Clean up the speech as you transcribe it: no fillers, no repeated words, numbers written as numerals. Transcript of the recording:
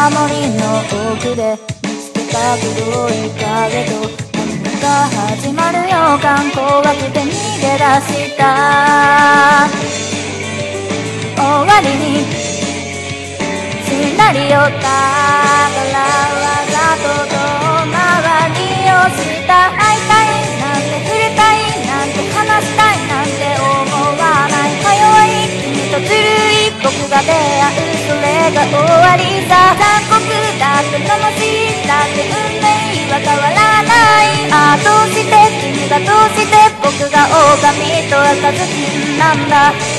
森の奥で見つけた黒い影と何が始まる予感、怖くて逃げ出した終わりにシナリオだからわざと遠回りをした。会いたいなんて触れたいなんて話したいなんて思わない。か弱い君とずるい僕が出会う、それが終わりさ。残酷だって罵りだって運命は変わらない。ああどうして君がどうして僕が狼と赤ずきんなんだ。